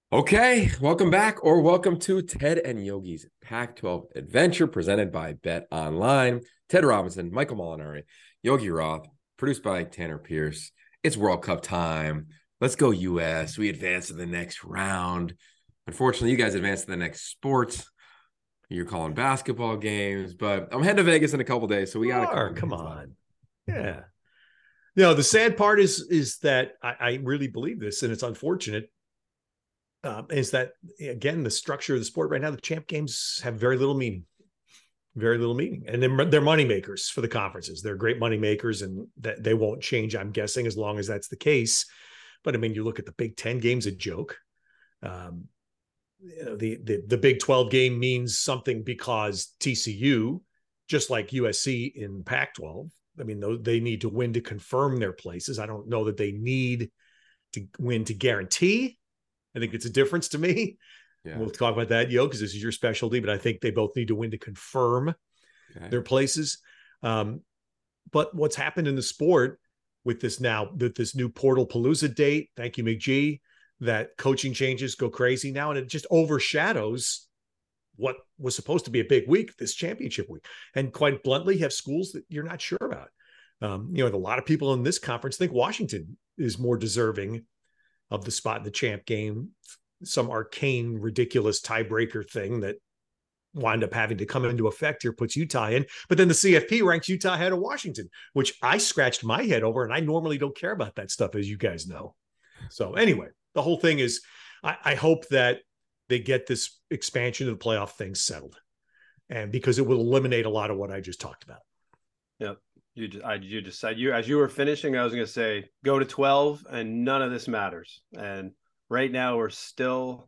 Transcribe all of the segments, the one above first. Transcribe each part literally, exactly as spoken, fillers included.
Okay, welcome back or welcome to Ted and Yogi's Pac twelve Adventure presented by Bet Online. Ted Robinson, Michael Molinari, Yogi Roth, produced by Tanner Pierce. It's World Cup time. Let's go U S. We advance to the next round. Unfortunately, you guys advance to the next sport. You're calling basketball games, but I'm heading to Vegas in a couple days, so we got a couple Come minutes on. left. Yeah. No, the sad part is is that I, I really believe this, and it's unfortunate. Um, is that again the structure of the sport right now? The champ games have very little meaning, very little meaning, and they're, they're money makers for the conferences. They're great money makers, and that they won't change. I'm guessing as long as that's the case. But I mean, you look at the Big Ten game's a joke. Um, you know, the the the Big twelve game means something because T C U, just like U S C in Pac twelve. I mean, they need to win to confirm their places. I don't know that they need to win to guarantee. I think it's a difference to me. Yeah. We'll talk about that, Yo, because this is your specialty, but I think they both need to win to confirm okay. their places. Um, but what's happened in the sport with this now, with this new Portal Palooza date, thank you, McGee, that coaching changes go crazy now, and it just overshadows what was supposed to be a big week, this championship week. And quite bluntly, have schools that you're not sure about. Um, you know, a lot of people in this conference think Washington is more deserving of the spot in the champ game, some arcane, ridiculous tiebreaker thing that wind up having to come into effect here puts Utah in. But then the C F P ranks Utah ahead of Washington, which I scratched my head over, and I normally don't care about that stuff, as you guys know. So anyway, the whole thing is, I, I hope that they get this expansion of the playoff thing settled, and because it will eliminate a lot of what I just talked about. Yep. You just, I, you just said you, as you were finishing, I was going to say, go to twelve and none of this matters. And right now we're still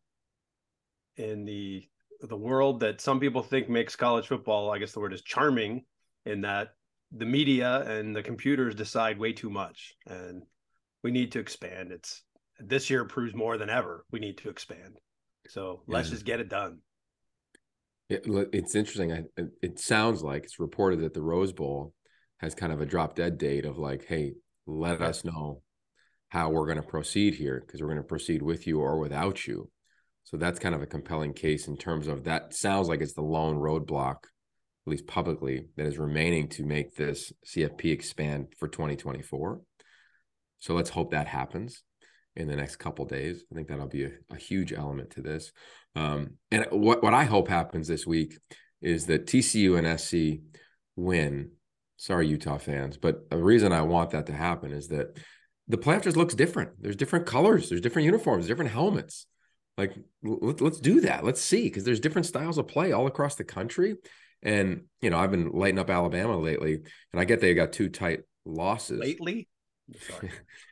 in the, the world that some people think makes college football, I guess the word is charming, in that the media and the computers decide way too much, and we need to expand. It's this year proves more than ever. We need to expand. So let's yeah. just get it done. It, it's interesting. I, it sounds like it's reported that the Rose Bowl has kind of a drop dead date of like, hey, let yeah. us know how we're going to proceed here, because we're going to proceed with you or without you. So that's kind of a compelling case in terms of that. Sounds like it's the lone roadblock, at least publicly, that is remaining to make this C F P expand for twenty twenty-four. So let's hope that happens in the next couple of days. I think that'll be a, a huge element to this. Um, and what, what I hope happens this week is that T C U and S C win. Sorry, Utah fans, but the reason I want that to happen is that the playoff just looks different. There's different colors, there's different uniforms, different helmets. Like, let, let's do that. Let's see, because there's different styles of play all across the country. And, you know, I've been lighting up Alabama lately, and I get they got two tight losses. Lately? Sorry.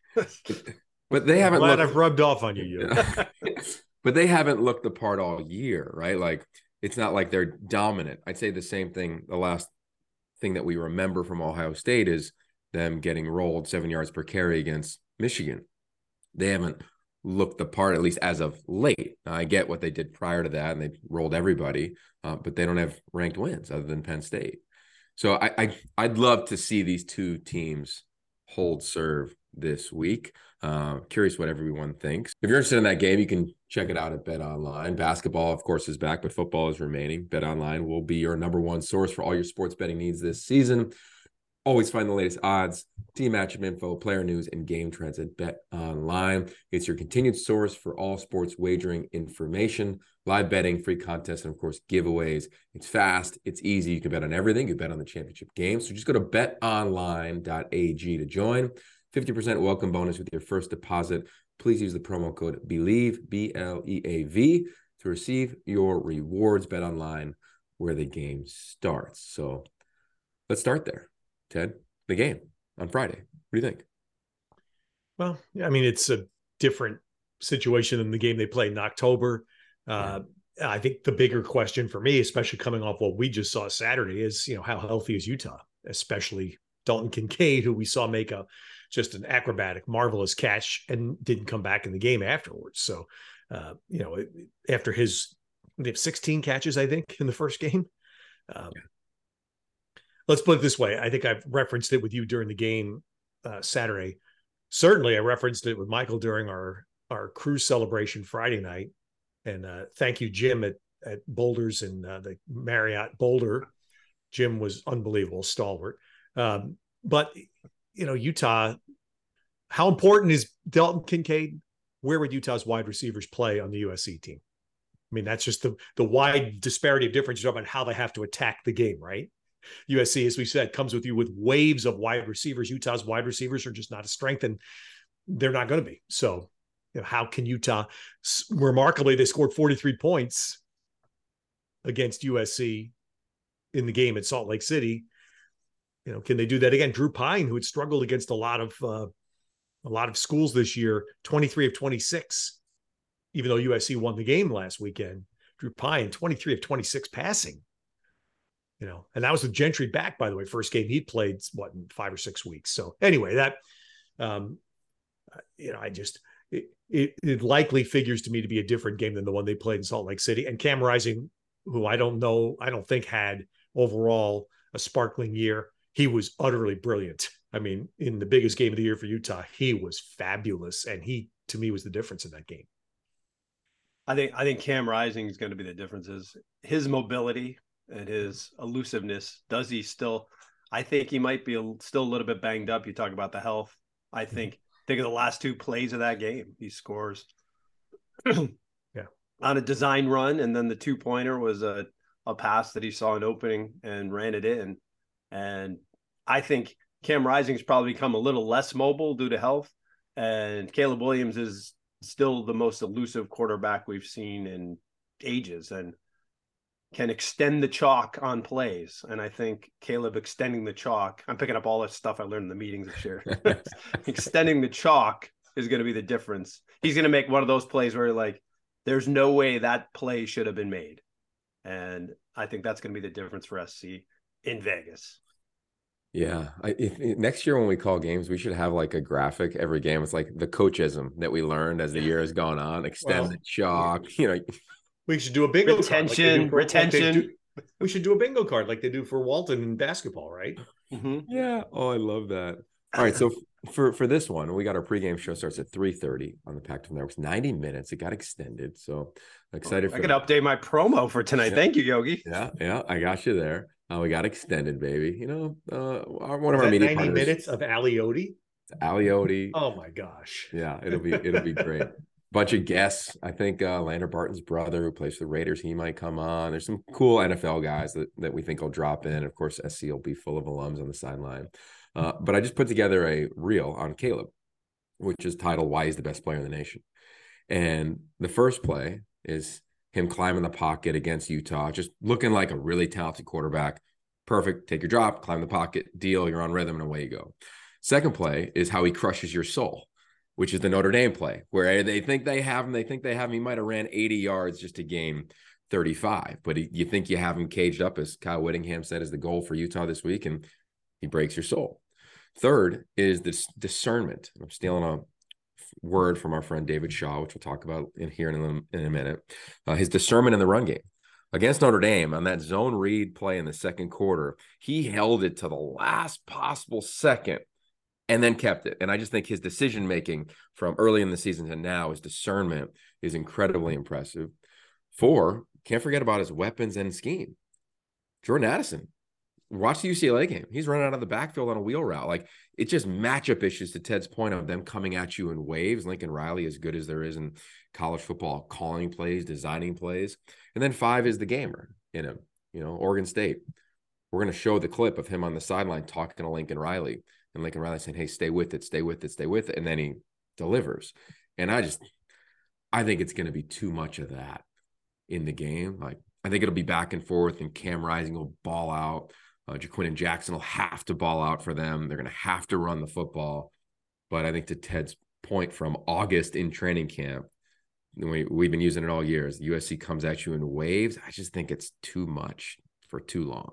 But they haven't glad looked, I've rubbed off on you, you. But they haven't looked the part all year, right? Like, it's not like they're dominant. I'd say the same thing. The last thing that we remember from Ohio State is them getting rolled seven yards per carry against Michigan. They haven't looked the part, at least as of late. Now, I get what they did prior to that, and they rolled everybody, uh, but they don't have ranked wins other than Penn State. So I, I, I'd love to see these two teams hold serve this week. Uh, curious what everyone thinks. If you're interested in that game, you can check it out at Bet Online. Basketball, of course, is back, but football is remaining. Bet Online will be your number one source for all your sports betting needs this season. Always find the latest odds, team matchup info, player news, and game trends at Bet Online. It's your continued source for all sports wagering information, live betting, free contests, and of course, giveaways. It's fast. It's easy. You can bet on everything. You bet on the championship game. So just go to bet online dot a g to join. fifty percent welcome bonus with your first deposit. Please use the promo code BELIEVE, B L E A V, to receive your rewards. Bet Online, where the game starts. So let's start there. Ted, the game on Friday. What do you think? Well, I mean, it's a different situation than the game they played in October. Uh, yeah. I think the bigger question for me, especially coming off what we just saw Saturday, is, you know, how healthy is Utah, especially Dalton Kincaid, who we saw make a just an acrobatic, marvelous catch and didn't come back in the game afterwards. So, uh, you know, after his they have sixteen catches, I think, in the first game. Um, yeah. Let's put it this way. I think I've referenced it with you during the game uh, Saturday. Certainly, I referenced it with Michael during our our cruise celebration Friday night. And uh, thank you, Jim at, at Boulders and uh, the Marriott Boulder. Jim was unbelievable, stalwart. Um, but, you know, Utah, how important is Dalton Kincaid? Where would Utah's wide receivers play on the U S C team? I mean, that's just the, the wide disparity of difference about how they have to attack the game, right? U S C, as we said, comes with you with waves of wide receivers. Utah's wide receivers are just not a strength, and they're not going to be. So, you know, how can Utah, remarkably, they scored forty-three points against U S C in the game at Salt Lake City. You know, can they do that again? Drew Pine, who had struggled against a lot of uh, a lot of schools this year, twenty-three of twenty-six, even though U S C won the game last weekend. Drew Pine, twenty-three of twenty-six passing. You know, and that was with Gentry back, by the way. First game he played, what, in five or six weeks. So anyway, that, um, you know, I just, it, it, it likely figures to me to be a different game than the one they played in Salt Lake City. And Cam Rising, who I don't know, I don't think had overall a sparkling year. He was utterly brilliant. I mean, in the biggest game of the year for Utah, he was fabulous. And he, to me, was the difference in that game. I think, I think Cam Rising is going to be the difference. Is his mobility and his elusiveness. Does he still, I think he might be a, still a little bit banged up. You talk about the health. I think, think of the last two plays of that game. He scores yeah. on a design run. And then the two pointer was a, a pass that he saw an opening and ran it in. And I think Cam Rising's probably become a little less mobile due to health. And Caleb Williams is still the most elusive quarterback we've seen in ages. And can extend the chalk on plays. And I think Caleb extending the chalk, I'm picking up all that stuff I learned in the meetings this year. Extending the chalk is going to be the difference. He's going to make one of those plays where like, there's no way that play should have been made. And I think that's going to be the difference for S C in Vegas. Yeah. I, if, if, next year when we call games, we should have like a graphic every game. It's like the coachism that we learned as the year has gone on. Extend well, the chalk, you know. We should do a bingo retention, card. Like retention. Like do, we should do a bingo card like they do for Walton in basketball, right? Mm-hmm. Yeah. Oh, I love that. All right. So for, for this one, we got our pregame show starts at three thirty on the Pac twelve Network. ninety minutes. It got extended. So excited. Oh, I can update my promo for tonight. Yeah. Thank you, Yogi. Yeah. Yeah. I got you there. Uh, we got extended, baby. You know, uh, one Is of our media ninety partners, minutes of Alioti. Alioti. Oh my gosh. Yeah. It'll be, it'll be great. Bunch of guests. I think uh, Lander Barton's brother, who plays for the Raiders, he might come on. There's some cool N F L guys that, that we think will drop in. Of course, S C will be full of alums on the sideline. Uh, but I just put together a reel on Caleb, which is titled "Why He's the Best Player in the Nation." And the first play is him climbing the pocket against Utah, just looking like a really talented quarterback. Perfect. Take your drop, climb the pocket, deal. You're on rhythm, and away you go. Second play is how he crushes your soul, which is the Notre Dame play, where they think they have him. They think they have him. He might have ran eighty yards just to gain thirty-five, but he, you think you have him caged up, as Kyle Whittingham said, is the goal for Utah this week, and he breaks your soul. Third is this discernment. I'm stealing a word from our friend David Shaw, which we'll talk about in here in a, in a minute. Uh, his discernment in the run game. Against Notre Dame on that zone read play in the second quarter, he held it to the last possible second and then kept it. And I just think his decision-making from early in the season to now, his discernment is incredibly impressive. Four, can't forget about his weapons and scheme. Jordan Addison, watch the U C L A game. He's running out of the backfield on a wheel route. Like, it's just matchup issues, to Ted's point of them coming at you in waves. Lincoln Riley, as good as there is in college football, calling plays, designing plays. And then five is the gamer in him, you know, Oregon State. We're going to show the clip of him on the sideline talking to Lincoln Riley, and Lincoln Riley saying, hey, stay with it, stay with it, stay with it. And then he delivers. And I just, I think it's going to be too much of that in the game. Like, I think it'll be back and forth, and Cam Rising will ball out. Uh, Jaquin Jackson will have to ball out for them. They're going to have to run the football. But I think to Ted's point from August in training camp, we, we've been using it all years. U S C comes at you in waves. I just think it's too much for too long.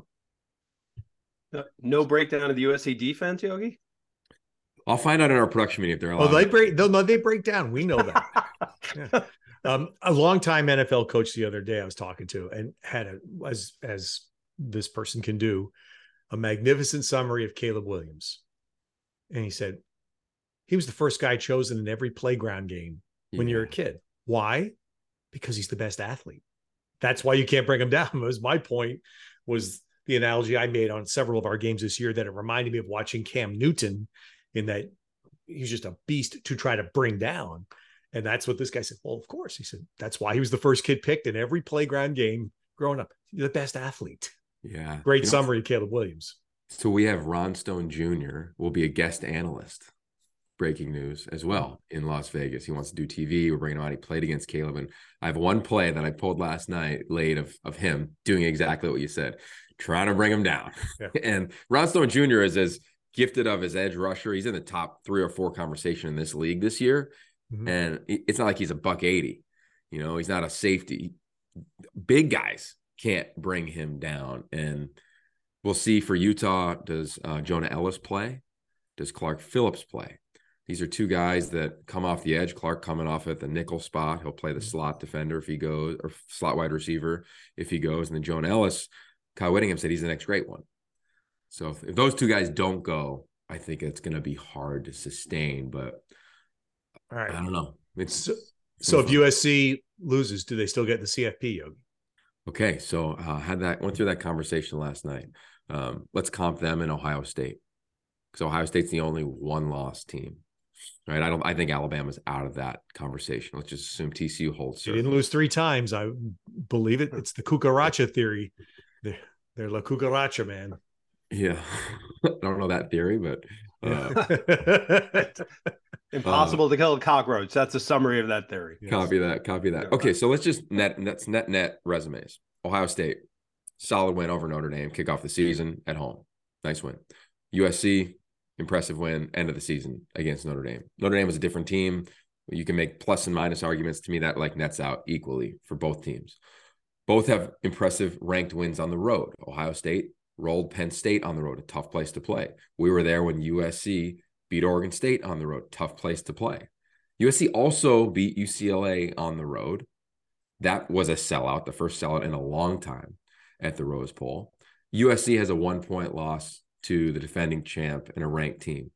No breakdown of the U S C defense, Yogi? I'll find out in our production meeting if they're allowed. Oh, they break. No, no, they break down. We know that. Yeah. Um, a longtime N F L coach the other day I was talking to, and had a, as as this person can do, a magnificent summary of Caleb Williams. And he said he was the first guy chosen in every playground game when Yeah. you're a kid. Why? Because he's the best athlete. That's why you can't bring him down. Was my point, was the analogy I made on several of our games this year, that it reminded me of watching Cam Newton, in that he's just a beast to try to bring down. And that's what this guy said. Well, of course. He said, that's why he was the first kid picked in every playground game growing up. You're the best athlete. Yeah. Great You know, summary, Caleb Williams. So we have Ron Stone Junior will be a guest analyst. Breaking news as well in Las Vegas. He wants to do T V. We're bringing him out. He played against Caleb. And I have one play that I pulled last night late of, of him doing exactly what you said, trying to bring him down. Yeah. And Ron Stone Junior is as gifted of his edge rusher. He's in the top three or four conversation in this league this year. Mm-hmm. And it's not like he's a buck eighty. You know, he's not a safety. Big guys can't bring him down. And we'll see for Utah, does uh, Jonah Ellis play? Does Clark Phillips play? These are two guys that come off the edge. Clark coming off at the nickel spot. He'll play the slot defender if he goes, or slot wide receiver if he goes. And then Jonah Ellis, Kyle Whittingham said he's the next great one. So if, if those two guys don't go, I think it's going to be hard to sustain. But all right, I don't know. It's so, so if U S C loses, do they still get the C F P, Yogi? Okay, so uh, had that went through that conversation last night. Um, let's comp them in Ohio State, because Ohio State's the only one-loss team. Right, I don't. I think Alabama's out of that conversation. Let's just assume T C U holds. They didn't lose three times. I believe it. It's the cucaracha theory. They're, they're La Cucaracha, man. Yeah, I don't know that theory, but uh, impossible uh, to kill a cockroach. That's a summary of that theory. Copy that. Copy that. Okay, so let's just net. That's net net resumes. Ohio State, solid win over Notre Dame. Kick off the season at home. Nice win. U S C. Impressive win, end of the season against Notre Dame. Notre Dame was a different team. You can make plus and minus arguments. To me, that like nets out equally for both teams. Both have impressive ranked wins on the road. Ohio State rolled Penn State on the road, a tough place to play. We were there when U S C beat Oregon State on the road, tough place to play. U S C also beat U C L A on the road. That was a sellout, the first sellout in a long time at the Rose Bowl. U S C has a one-point loss to the defending champ and a ranked team.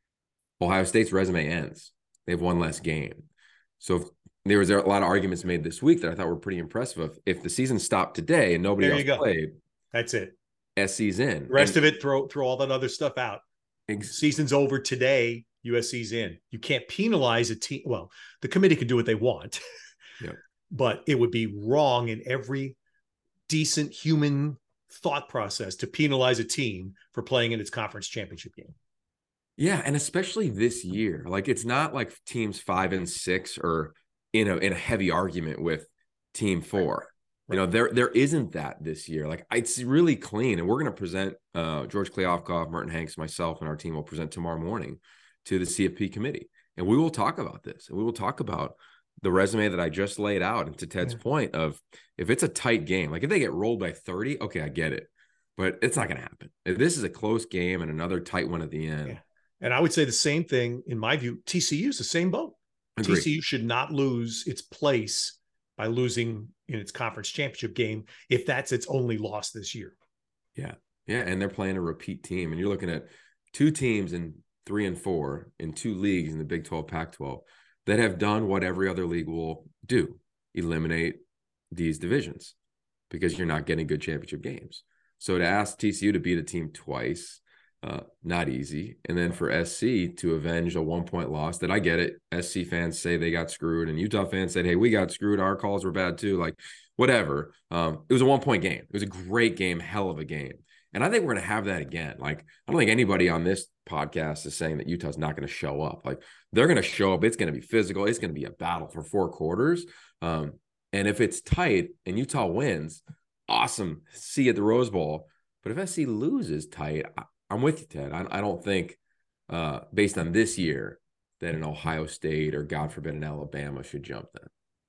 Ohio State's resume ends. They have one less game. So if, there was a lot of arguments made this week that I thought were pretty impressive. If, if the season stopped today and nobody there else you go. played, that's it. S C's in. The rest and, of it, throw throw all that other stuff out. Ex- Season's over today. U S C's in. You can't penalize a team. Well, the committee can do what they want, yeah. but it would be wrong in every decent human thought process to penalize a team for playing in its conference championship game. Yeah, and especially this year, like it's not like teams five and six are in a in a heavy argument with team four. Right. You know, there there isn't that this year. Like it's really clean, and we're going to present uh, George Kliavkoff, Martin Hanks, myself, and our team will present tomorrow morning to the C F P committee, and we will talk about this, and we will talk about the resume that I just laid out. And to Ted's yeah. point of if it's a tight game, like if they get rolled by thirty, okay, I get it, but it's not going to happen. If this is a close game and another tight one at the end. Yeah. And I would say the same thing in my view. T C U is the same boat. Agreed. T C U should not lose its place by losing in its conference championship game if that's its only loss this year. Yeah. Yeah. And they're playing a repeat team. And you're looking at two teams in three and four in two leagues in the Big twelve, Pac twelve that have done what every other league will do, eliminate these divisions because you're not getting good championship games. So to ask T C U to beat a team twice, uh, not easy. And then for S C to avenge a one-point loss that I get it. S C fans say they got screwed and Utah fans said, hey, we got screwed. Our calls were bad too. Like whatever. Um, it was a one-point game. It was a great game, hell of a game. And I think we're going to have that again. Like, I don't think anybody on this podcast is saying that Utah's not going to show up. Like, they're going to show up. It's going to be physical. It's going to be a battle for four quarters. Um, and if it's tight and Utah wins, awesome. See you at the Rose Bowl. But if S C loses tight, I, I'm with you, Ted. I, I don't think, uh, based on this year, that an Ohio State or, God forbid, an Alabama should jump them.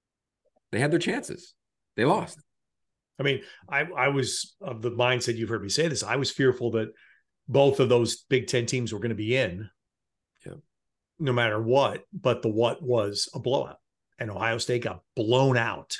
They had their chances. They lost. I mean, I, I was of the mindset, you've heard me say this, I was fearful that both of those Big Ten teams were going to be in yeah. no matter what, but the what was a blowout. And Ohio State got blown out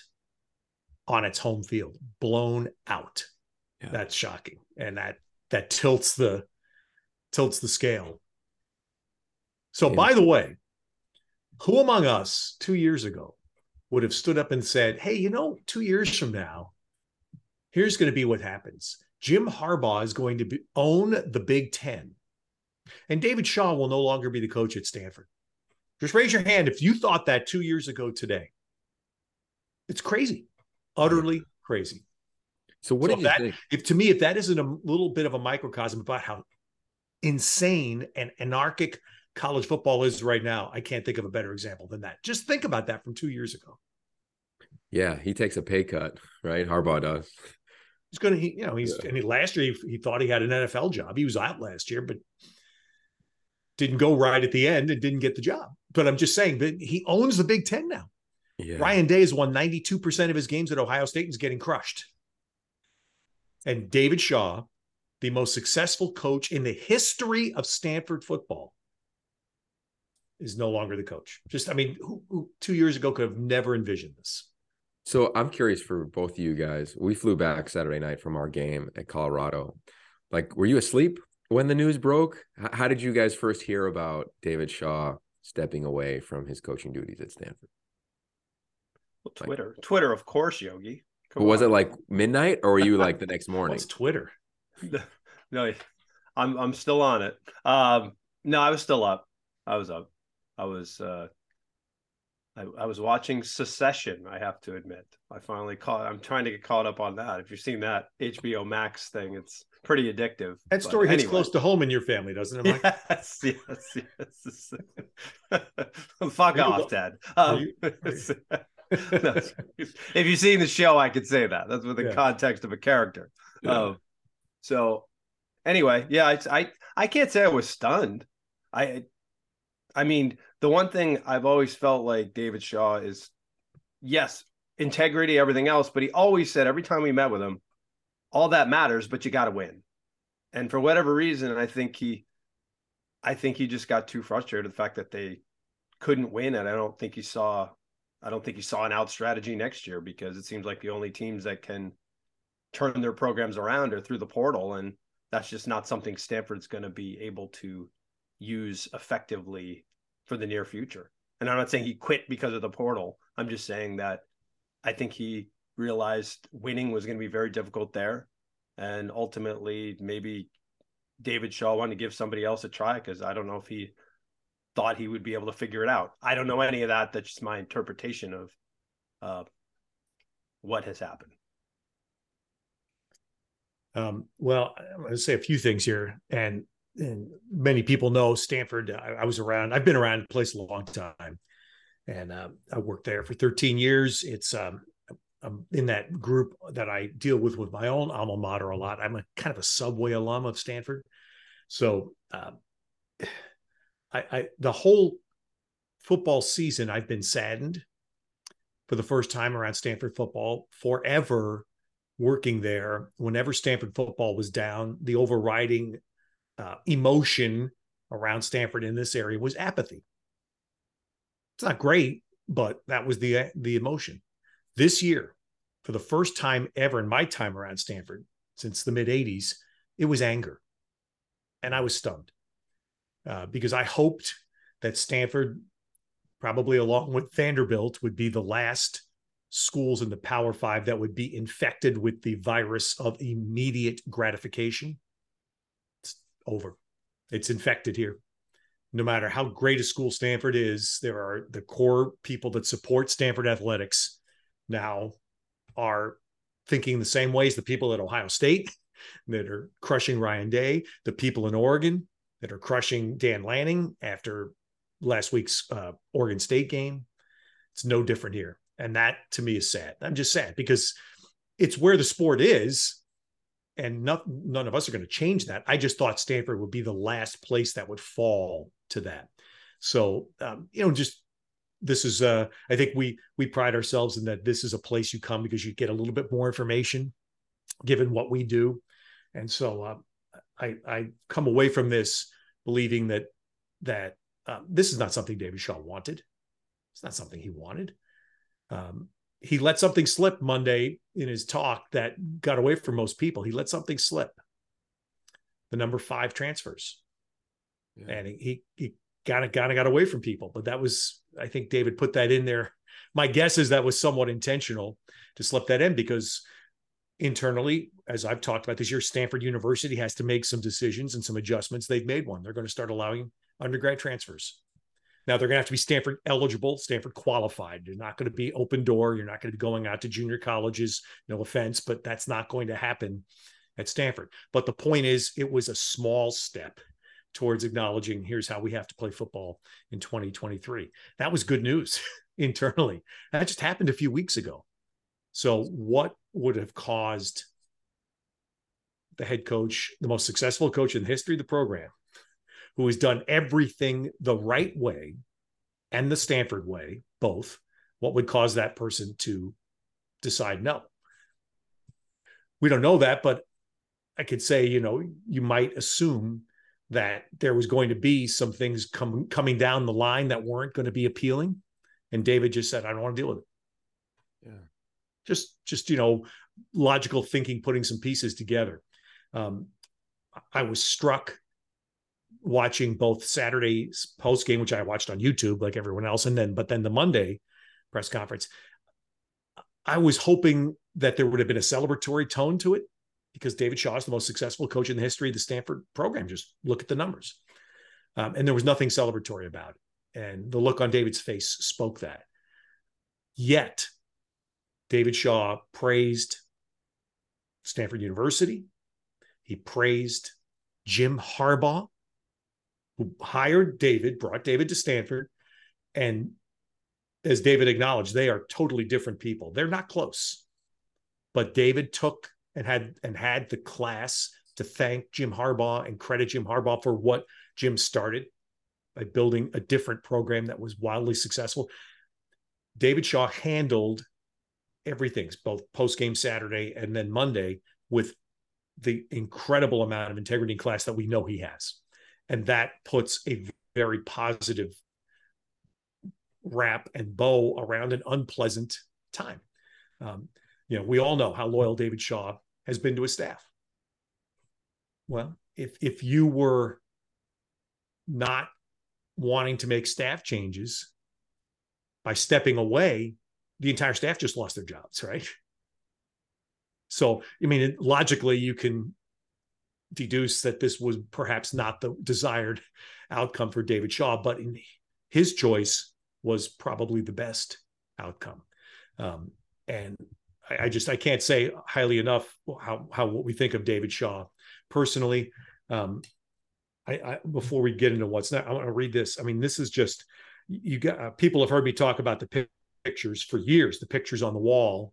on its home field, blown out. Yeah. That's shocking. And that that tilts the tilts the scale. So, yeah. by the way, Who among us two years ago would have stood up and said, hey, you know, two years from now, here's going to be what happens. Jim Harbaugh is going to be, own the Big Ten. And David Shaw will no longer be the coach at Stanford. Just raise your hand if you thought that two years ago today. It's crazy. Utterly crazy. So what so did you that, think? If to me, if that isn't a little bit of a microcosm about how insane and anarchic college football is right now, I can't think of a better example than that. Just think about that from two years ago. Yeah, he takes a pay cut, right? Harbaugh does. He's going to, he, you know, he's, Yeah. I mean, last year he, he thought he had an N F L job. He was out last year, but didn't go right at the end and didn't get the job. But I'm just saying that he owns the Big Ten now. Yeah. Ryan Day has won ninety-two percent of his games at Ohio State and is getting crushed. And David Shaw, the most successful coach in the history of Stanford football, is no longer the coach. Just, I mean, who, who two years ago could have never envisioned this? So I'm curious for both of you guys. We flew back Saturday night from our game at Colorado. Like, were you asleep when the news broke? H- how did you guys first hear about David Shaw stepping away from his coaching duties at Stanford? Well, Twitter, like, Twitter, of course, Yogi. Come but was on. It like midnight, or were you like the next morning? What's Twitter? No, I'm I'm still on it. Um, no, I was still up. I was up. I was uh, I, I was watching Succession. I have to admit, I finally caught. I'm trying to get caught up on that. If you've seen that H B O Max thing, it's pretty addictive. That story but hits anyway. close to home in your family, doesn't it, Mike? Yes, yes, yes. Fuck off, you, Ted. Um, you, no, if you've seen the show, I could say that. That's within the yeah. context of a character. Yeah. Um, so, anyway, yeah, I, I I can't say I was stunned. I I mean, the one thing I've always felt like David Shaw is, yes, integrity, everything else, but he always said every time we met with him, all that matters, but you got to win. And for whatever reason, I think he, I think he just got too frustrated with the fact that they couldn't win, and I don't think he saw, I don't think he saw an out strategy next year, because it seems like the only teams that can turn their programs around are through the portal, and that's just not something Stanford's going to be able to use effectively for the near future. And I'm not saying he quit because of the portal. I'm just saying that I think he realized winning was going to be very difficult there. And ultimately, maybe David Shaw wanted to give somebody else a try, because I don't know if he thought he would be able to figure it out. I don't know any of that. That's just my interpretation of uh, what has happened. Um, well, I'm going to say a few things here. And And many people know Stanford. I, I was around, I've been around the place a long time. And uh, I worked there for thirteen years. It's um, I'm in that group that I deal with with my own alma mater a lot. I'm a kind of a Subway alum of Stanford. So uh, I, I the whole football season, I've been saddened for the first time around Stanford football. Forever working there, whenever Stanford football was down, the overriding Uh, emotion around Stanford in this area was apathy. It's not great, but that was the the emotion. This year, for the first time ever in my time around Stanford since the mid eighties, it was anger. And I was stunned uh, because I hoped that Stanford, probably along with Vanderbilt, would be the last schools in the Power Five that would be infected with the virus of immediate gratification. Over. It's infected here. No matter how great a school Stanford is, there are the core people that support Stanford athletics now are thinking the same way as the people at Ohio State that are crushing Ryan Day, the people in Oregon that are crushing Dan Lanning after last week's uh, Oregon State game. It's no different here. And that to me is sad. I'm just sad because it's where the sport is. And not, none of us are going to change that. I just thought Stanford would be the last place that would fall to that. So, um, you know, just this is, uh, I think we we pride ourselves in that this is a place you come because you get a little bit more information, given what we do. And so uh, I, I come away from this believing that that uh, this is not something David Shaw wanted. It's not something he wanted. Um, He let something slip Monday in his talk that got away from most people. He let something slip. The number five transfers. Yeah. And he, he kind of kind of got away from people. But that was, I think David put that in there. My guess is that was somewhat intentional to slip that in, because internally, as I've talked about this year, Stanford University has to make some decisions and some adjustments. They've made one. They're going to start allowing undergrad transfers. Now, they're going to have to be Stanford eligible, Stanford qualified. You're not going to be open door. You're not going to be going out to junior colleges. No offense, but that's not going to happen at Stanford. But the point is, it was a small step towards acknowledging, here's how we have to play football in twenty twenty-three. That was good news internally. That just happened a few weeks ago. So what would have caused the head coach, the most successful coach in the history of the program, who has done everything the right way and the Stanford way, both, what would cause that person to decide no? We don't know that, but I could say, you know, you might assume that there was going to be some things com- coming down the line that weren't going to be appealing. And David just said, I don't want to deal with it. Yeah. Just, just, you know, logical thinking, putting some pieces together. Um, I was struck watching both Saturday's post game, which I watched on YouTube like everyone else, and then, but then the Monday press conference. I was hoping that there would have been a celebratory tone to it, because David Shaw is the most successful coach in the history of the Stanford program. Just look at the numbers. Um, and there was nothing celebratory about it. And the look on David's face spoke that. Yet, David Shaw praised Stanford University. He praised Jim Harbaugh, who hired David, brought David to Stanford. And as David acknowledged, they are totally different people. They're not close. But David took and had and had the class to thank Jim Harbaugh and credit Jim Harbaugh for what Jim started by building a different program that was wildly successful. David Shaw handled everything, both post-game Saturday and then Monday, with the incredible amount of integrity in class that we know he has. And that puts a very positive wrap and bow around an unpleasant time. Um, you know, we all know how loyal David Shaw has been to his staff. Well, if if you were not wanting to make staff changes by stepping away, the entire staff just lost their jobs, right? So, I mean, logically, you can deduce that this was perhaps not the desired outcome for David Shaw, but in his choice was probably the best outcome. Um, and I, I just, I can't say highly enough how, how what we think of David Shaw personally. Um, I, I, before we get into what's next, I want to read this. I mean, this is just, you got, uh, people have heard me talk about the pictures for years, the pictures on the wall,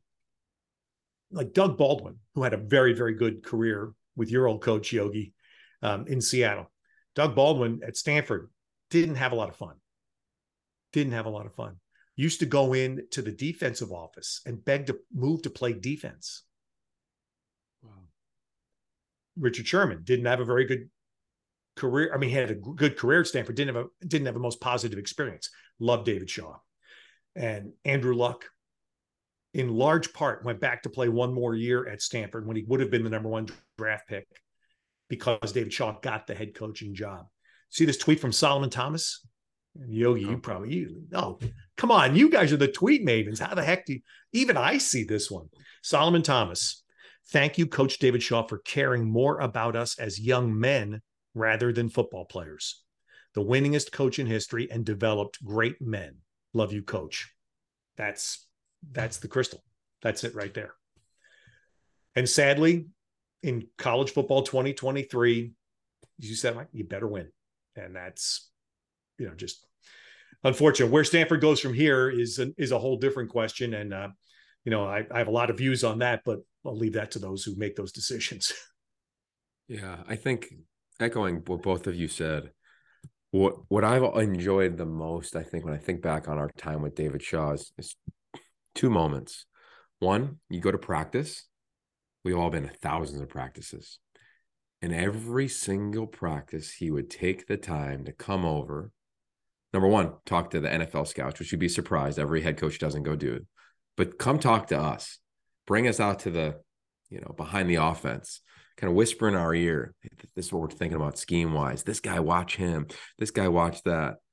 like Doug Baldwin, who had a very, very good career with your old coach, Yogi, um, in Seattle. Doug Baldwin at Stanford didn't have a lot of fun. Didn't have a lot of fun. Used to go in to the defensive office and beg to move to play defense. Wow. Richard Sherman didn't have a very good career. I mean, he had a good career at Stanford, didn't have a, didn't have a most positive experience. Loved David Shaw. And Andrew Luck, in large part, went back to play one more year at Stanford when he would have been the number one draft pick, because David Shaw got the head coaching job. See this tweet from Solomon Thomas? Yogi, you probably, you, oh, come on. You guys are the tweet mavens. How the heck do you, even I see this one. Solomon Thomas, thank you, Coach David Shaw, for caring more about us as young men rather than football players. The winningest coach in history and developed great men. Love you, Coach. That's, that's the crystal. That's it right there. And sadly, in college football twenty twenty-three, as you said, Mike, you better win. And that's, you know, just unfortunate. Where Stanford goes from here is a, is a whole different question. And, uh, you know, I, I have a lot of views on that, but I'll leave that to those who make those decisions. Yeah, I think echoing what both of you said, what what I've enjoyed the most, I think, when I think back on our time with David Shaw is, is two moments. One, you go to practice. We've all been to thousands of practices. And every single practice, he would take the time to come over. Number one, talk to the N F L scouts, which you'd be surprised every head coach doesn't go do it. But come talk to us. Bring us out to the, you know, behind the offense. Kind of whisper in our ear, this is what we're thinking about scheme-wise. This guy, watch him. This guy, watch that.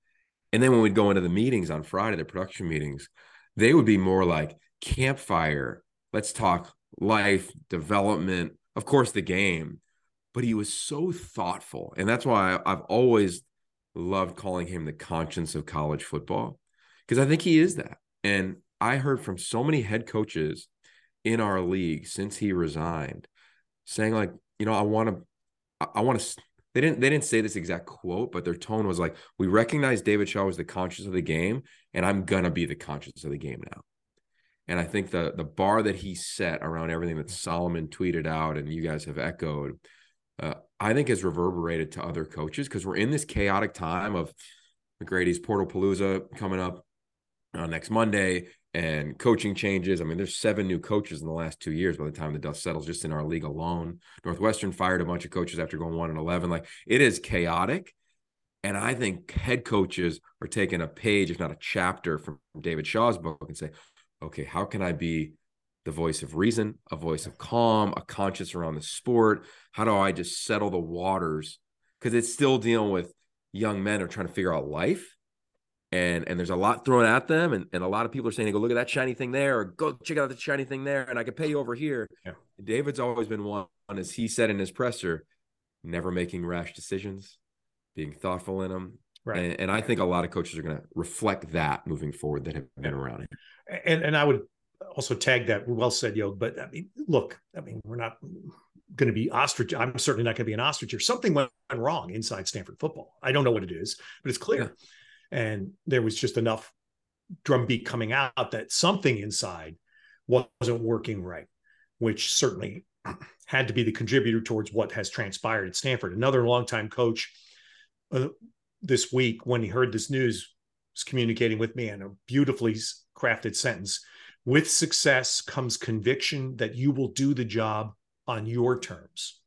And then when we'd go into the meetings on Friday, the production meetings, they would be more like campfire. Let's talk life, development, of course, the game. But he was so thoughtful. And that's why I've always loved calling him the conscience of college football, because I think he is that. And I heard from so many head coaches in our league since he resigned saying, like, you know, I want to, I want to, they didn't, they didn't say this exact quote, but their tone was like, we recognize David Shaw was the conscience of the game, and I'm going to be the conscience of the game now. And I think the the bar that he set around everything that Solomon tweeted out and you guys have echoed, uh, I think has reverberated to other coaches, because we're in this chaotic time of McGrady's Portalpalooza coming up uh, next Monday, and coaching changes. I mean, there's seven new coaches in the last two years by the time the dust settles, just in our league alone. Northwestern fired a bunch of coaches after going one and eleven. Like, it is chaotic. And I think head coaches are taking a page, if not a chapter, from David Shaw's book and say, okay, how can I be the voice of reason, a voice of calm, a conscience around the sport? How do I just settle the waters? Because it's still dealing with young men who are trying to figure out life. And, and there's a lot thrown at them. And, and a lot of people are saying, go look at that shiny thing there, or go check out the shiny thing there, and I can pay you over here. Yeah. David's always been one, as he said in his presser, never making rash decisions, being thoughtful in them. Right. And, and I think a lot of coaches are going to reflect that moving forward that have been around here. And and I would also tag that, well said, Yo. But I mean, look, I mean, we're not going to be ostrich. I'm certainly not going to be an ostrich here. Something went wrong inside Stanford football. I don't know what it is, but it's clear. Yeah. And there was just enough drumbeat coming out that something inside wasn't working right, which certainly had to be the contributor towards what has transpired at Stanford. Another longtime coach uh, this week, when he heard this news, was communicating with me in a beautifully crafted sentence. With success comes conviction that you will do the job on your terms.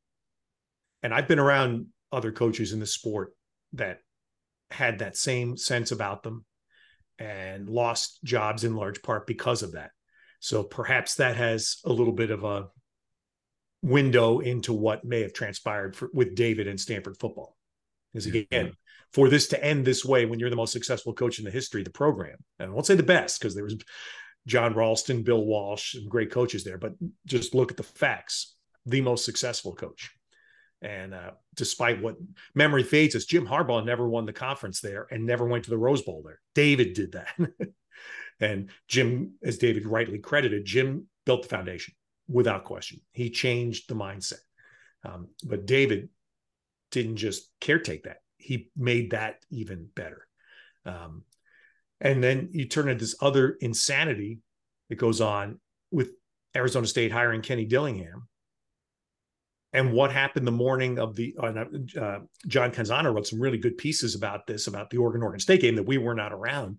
And I've been around other coaches in the sport that had that same sense about them and lost jobs in large part because of that. So perhaps that has a little bit of a window into what may have transpired for, with David and Stanford football. Because again, mm-hmm. for this to end this way, when you're the most successful coach in the history of the program, and I won't say the best, because there was John Ralston, Bill Walsh, some great coaches there, but just look at the facts, the most successful coach. And uh, despite what memory fades us, Jim Harbaugh never won the conference there and never went to the Rose Bowl there. David did that. And Jim, as David rightly credited, Jim built the foundation without question. He changed the mindset. Um, but David didn't just caretake that. He made that even better. Um, and then you turn to this other insanity that goes on with Arizona State hiring Kenny Dillingham. And what happened the morning of the uh, uh, John Canzano wrote some really good pieces about this, about the Oregon-Oregon State game that we were not around.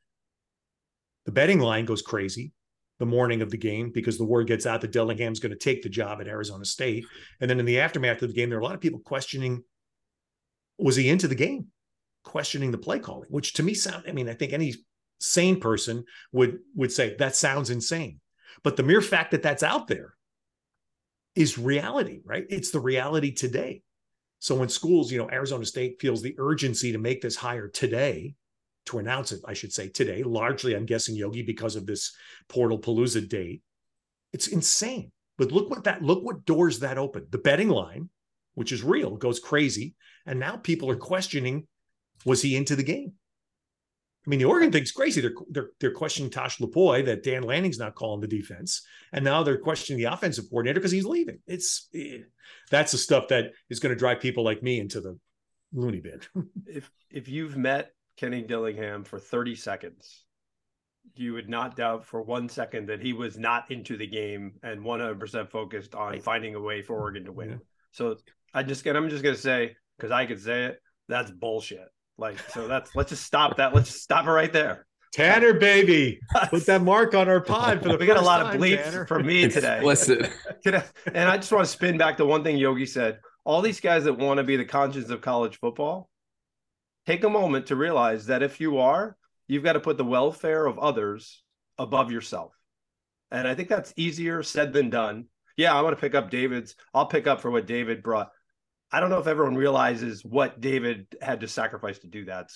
The betting line goes crazy the morning of the game because the word gets out that Dillingham's going to take the job at Arizona State. And then in the aftermath of the game, there are a lot of people questioning, was he into the game? Questioning the play calling, which to me sound, I mean, I think any sane person would, would say that sounds insane. But the mere fact that that's out there is reality, right? It's the reality today. So when schools, you know, Arizona State feels the urgency to make this hire today, to announce it, I should say today, largely, I'm guessing, Yogi, because of this Portalpalooza date. It's insane. But look what that, look what doors that open. The betting line, which is real, goes crazy. And now people are questioning, was he into the game? I mean, the Oregon thing's crazy. They're, they're, they're questioning Tosh Lupoi that Dan Lanning's not calling the defense. And now they're questioning the offensive coordinator because he's leaving. It's eh, that's the stuff that is going to drive people like me into the loony bin. if if you've met Kenny Dillingham for thirty seconds, you would not doubt for one second that he was not into the game and one hundred percent focused on right. finding a way for Oregon to win. Yeah. So I just I'm just going to say, because I could say it, that's bullshit. Like, so that's, let's just stop that. Let's just stop it right there. Tanner, baby, put that mark on our pod. For the we got a lot time, of bleeps Tanner. for me today. Listen, and I just want to spin back to one thing Yogi said. All these guys that want to be the conscience of college football, take a moment to realize that if you are, you've got to put the welfare of others above yourself. And I think that's easier said than done. Yeah, I want to pick up David's. I'll pick up for what David brought. I don't know if everyone realizes what David had to sacrifice to do that. So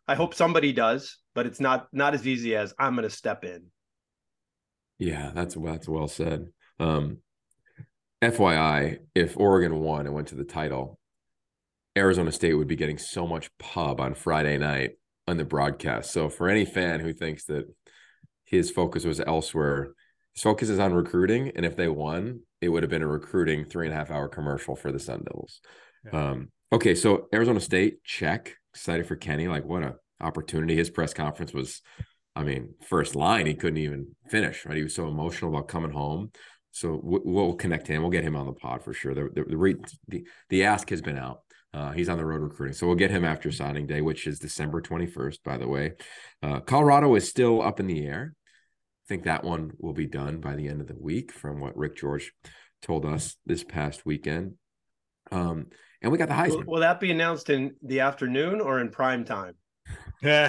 I hope somebody does, but it's not not as easy as I'm going to step in. Yeah, that's that's well said. Um, F Y I, if Oregon won and went to the title, Arizona State would be getting so much pub on Friday night on the broadcast. So for any fan who thinks that his focus was elsewhere, his focus is on recruiting. And if they won, it would have been a recruiting three and a half hour commercial for the Sun Devils. Yeah. Um, okay, so Arizona State, check. Excited for Kenny. Like, what a opportunity. His press conference was, I mean, first line, he couldn't even finish, right? He was so emotional about coming home. So we'll connect him. We'll get him on the pod for sure. The the the, the ask has been out. Uh, he's on the road recruiting. So we'll get him after signing day, which is December twenty-first, by the way. Uh, Colorado is still up in the air. I think that one will be done by the end of the week from what Rick George told us this past weekend. Um, and we got the Heisman. Will, will that be announced in the afternoon or in prime time? Well,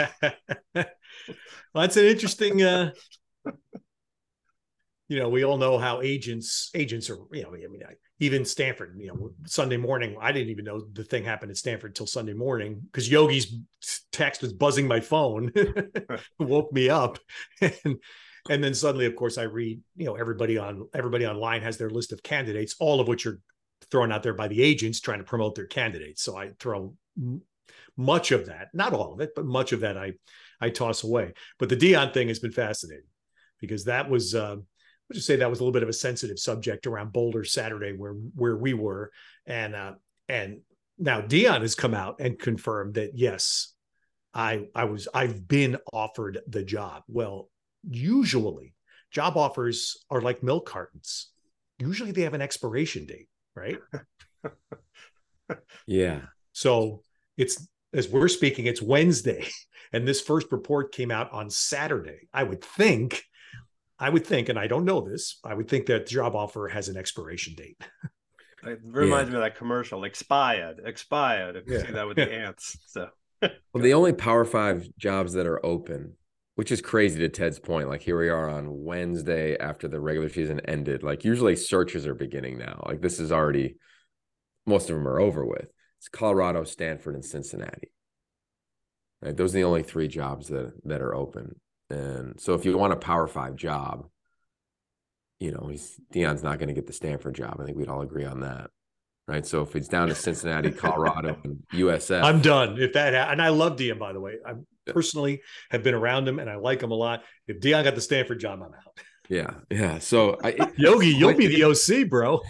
that's an interesting, uh, you know, we all know how agents, agents are, you know, I mean, even Stanford, you know, Sunday morning, I didn't even know the thing happened at Stanford till Sunday morning because Yogi's text was buzzing my phone, woke me up. And, and then suddenly, of course, I read, you know, everybody on, everybody online has their list of candidates, all of which are thrown out there by the agents trying to promote their candidates. So I throw much of that, not all of it, but much of that I, I toss away. But the Deion thing has been fascinating because that was, uh, let's just say that was a little bit of a sensitive subject around Boulder Saturday where, where we were. And, uh, and now Deion has come out and confirmed that, yes, I, I was, I've been offered the job. Well, usually job offers are like milk cartons. Usually they have an expiration date, right? Yeah. So it's, as we're speaking, it's Wednesday and this first report came out on Saturday. I would think, I would think, and I don't know this, I would think that the job offer has an expiration date. It reminds yeah. me of that commercial, expired, expired. You yeah. see that with the ants. So, well, the only Power Five jobs that are open, which is crazy to Ted's point. Like here we are on Wednesday after the regular season ended. Like usually searches are beginning now. Like this is already, most of them are over with. It's Colorado, Stanford, and Cincinnati. Right, those are the only three jobs that that are open. And so if you want a Power Five job, you know, he's Deion's not going to get the Stanford job. I think we'd all agree on that. Right. So if it's down to Cincinnati, Colorado, and U S F. I'm done. If that ha- and I love Deion, by the way. I personally have been around him and I like him a lot. If Deion got the Stanford job, I'm out. Yeah. Yeah. So I, it, Yogi, you'll be the O C, bro.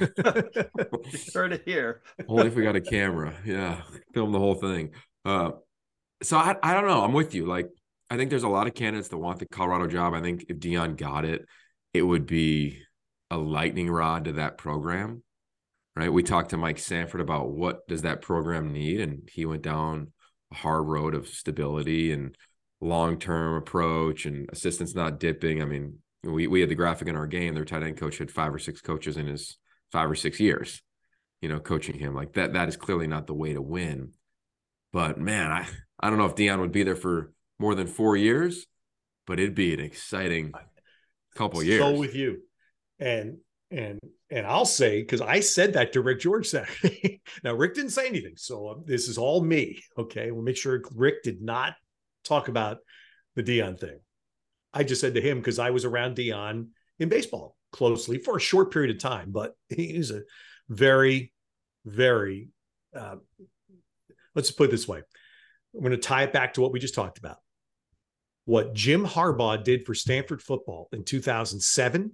Heard it here. Only if we got a camera. Yeah. Film the whole thing. Uh, so I, I don't know. I'm with you. Like, I think there's a lot of candidates that want the Colorado job. I think if Deion got it, it would be a lightning rod to that program, right? We talked to Mike Sanford about what does that program need, and he went down a hard road of stability and long-term approach and assistants not dipping. I mean, we we had the graphic in our game. Their tight end coach had five or six coaches in his five or six years, you know, coaching him. Like that, that is clearly not the way to win. But man, I, I don't know if Deion would be there for more than four years, but it'd be an exciting couple years. So with you. And and and I'll say, because I said that to Rick George Saturday. Now, Rick didn't say anything. So this is all me. Okay. We'll make sure Rick did not talk about the Deion thing. I just said to him, because I was around Deion in baseball closely for a short period of time, but he's a very, very, uh, let's put it this way. I'm going to tie it back to what we just talked about. What Jim Harbaugh did for Stanford football in two thousand seven,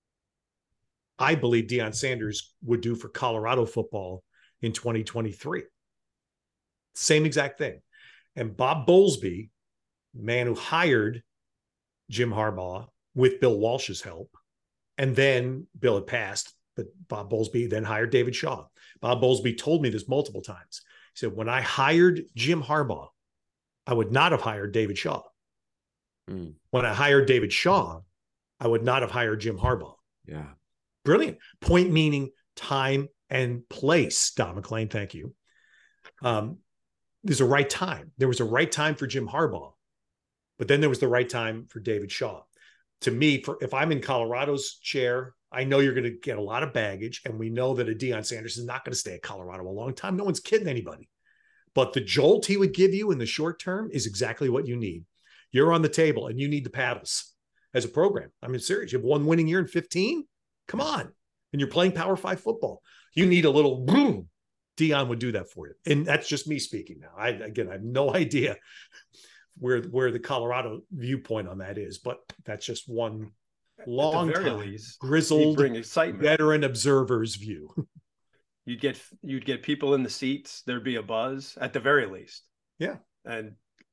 I believe Deion Sanders would do for Colorado football in twenty twenty-three. Same exact thing. And Bob Bowlesby, the man who hired Jim Harbaugh with Bill Walsh's help, and then Bill had passed, but Bob Bowlesby then hired David Shaw. Bob Bowlesby told me this multiple times. He said, when I hired Jim Harbaugh, I would not have hired David Shaw. Mm. When I hired David Shaw, I would not have hired Jim Harbaugh. Yeah. Brilliant. Point meaning time and place. Don McLean, thank you. Um, there's a right time. There was a right time for Jim Harbaugh, but then there was the right time for David Shaw. To me, for if I'm in Colorado's chair, I know you're going to get a lot of baggage, and we know that a Deion Sanders is not going to stay at Colorado a long time. No one's kidding anybody. But the jolt he would give you in the short term is exactly what you need. You're on the table and you need the paddles as a program. I mean, serious. You have one winning year in fifteen. Come on. And you're playing Power Five football. You need a little boom. Deion would do that for you. And that's just me speaking now. I, again, I have no idea where, where the Colorado viewpoint on that is, but that's just one long time least, grizzled bring excitement. Veteran observer's view. You'd get, you'd get people in the seats. There'd be a buzz at the very least. Yeah. And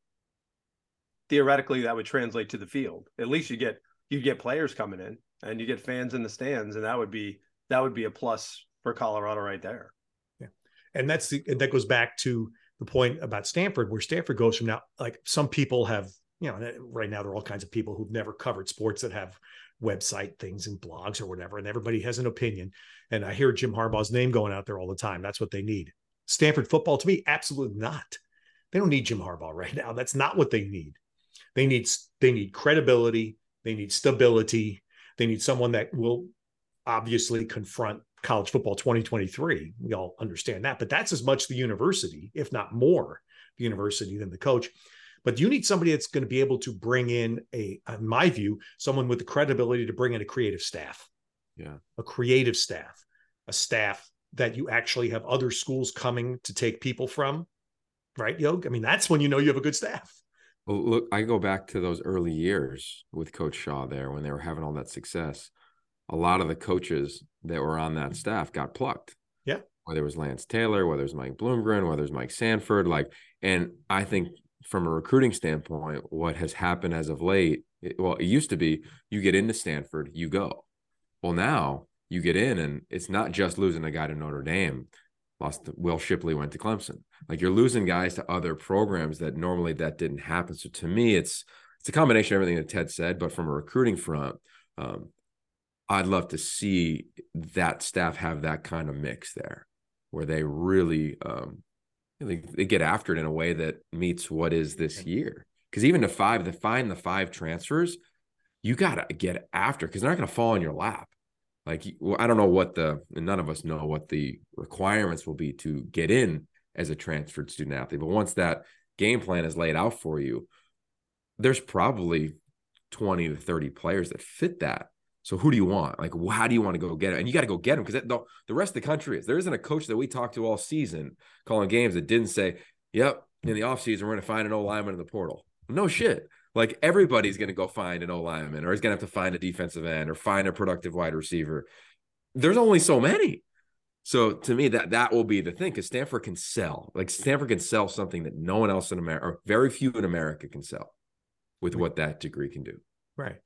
theoretically that would translate to the field. At least you get, you get players coming in and you get fans in the stands. And that would be, that would be a plus for Colorado right there. Yeah. And that's the, and that goes back to the point about Stanford, where Stanford goes from now, like some people have, you know, right now there are all kinds of people who've never covered sports that have website things and blogs or whatever, and everybody has an opinion. And I hear Jim Harbaugh's name going out there all the time. That's what they need. Stanford football, to me, absolutely not. They don't need Jim Harbaugh right now. That's not what they need. They need, they need credibility. They need stability. They need someone that will obviously confront college football twenty twenty-three. We all understand that, but that's as much the university, if not more the university than the coach. But you need somebody that's going to be able to bring in a, in my view, someone with the credibility to bring in a creative staff. Yeah. A creative staff, a staff that you actually have other schools coming to take people from, right, Yogi? I mean, that's when you know you have a good staff. Well, look, I go back to those early years with Coach Shaw there when they were having all that success. A lot of the coaches that were on that staff got plucked. Yeah. Whether it was Lance Taylor, whether it was Mike Bloomgren, whether it was Mike Sanford, like, and I think from a recruiting standpoint, what has happened as of late, it, well, it used to be you get into Stanford, you go. Well, now you get in and it's not just losing a guy to Notre Dame. Lost to, Will Shipley went to Clemson. Like, you're losing guys to other programs that normally that didn't happen. So to me, it's, it's a combination of everything that Ted said, but from a recruiting front, um, I'd love to see that staff have that kind of mix there where they really um, they, they get after it in a way that meets what is this year. Because even the five, to find the five transfers, you got to get after, because they're not going to fall in your lap. Like, well, I don't know what the, and none of us know what the requirements will be to get in as a transferred student athlete. But once that game plan is laid out for you, there's probably twenty to thirty players that fit that. So who do you want? Like, how do you want to go get it? And you got to go get them, because the, the rest of the country is. There isn't a coach that we talked to all season calling games that didn't say, yep, in the offseason, we're going to find an O-lineman in the portal. No shit. Like, everybody's going to go find an O-lineman, or he's going to have to find a defensive end or find a productive wide receiver. There's only so many. So to me, that that will be the thing, because Stanford can sell. Like, Stanford can sell something that no one else in America, or very few in America, can sell with what that degree can do. Right.